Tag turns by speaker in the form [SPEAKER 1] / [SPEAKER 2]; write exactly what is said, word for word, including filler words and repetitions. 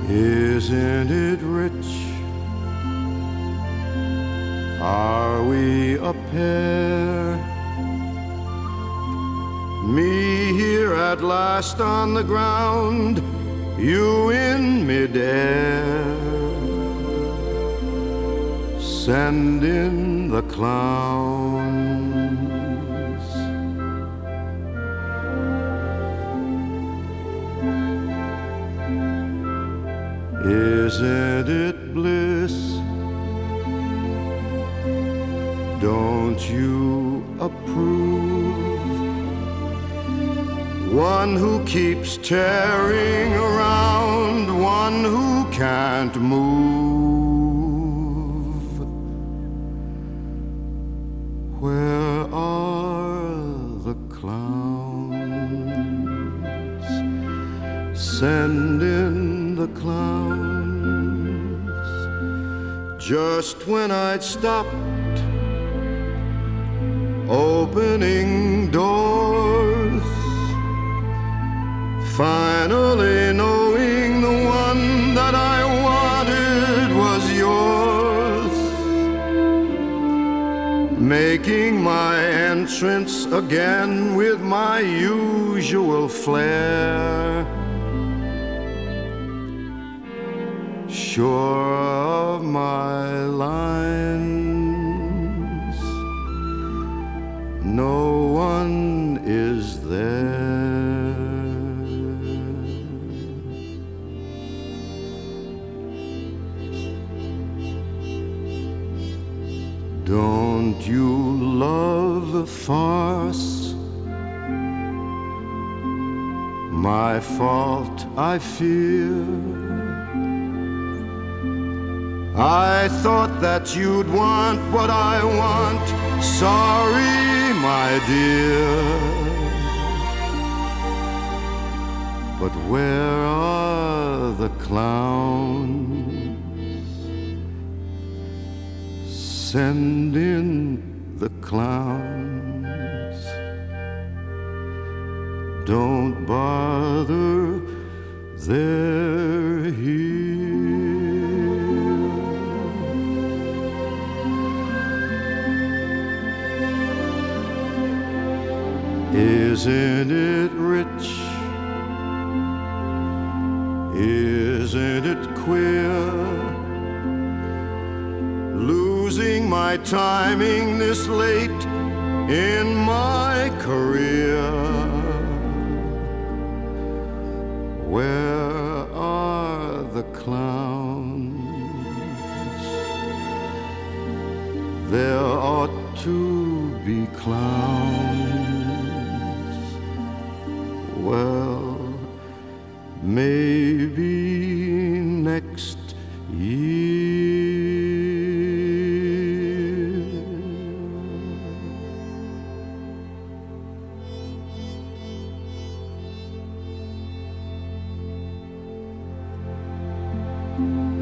[SPEAKER 1] Isn't it rich? Are we a pair? Me here at last on the ground, you in midair. Send in the clowns. Isn't it bliss? Don't you approve? One who keeps tearing around, one who can't move. Where are the clowns? Send in the clowns. Just when I'd stopped opening doors, finally knowing the one that I wanted was yours, making my entrance again with my usual flair, sure of my lines, no one is there. Don't you love a farce? My fault, I fear. I thought that you'd want what I want. Sorry, my dear. But where are the clowns? Send in the clowns. Don't bother, they're here. Isn't it rich? Isn't it queer? Losing my timing this late in my career. Where are the clowns? There ought to be clowns. Well, maybe next year. Thank you.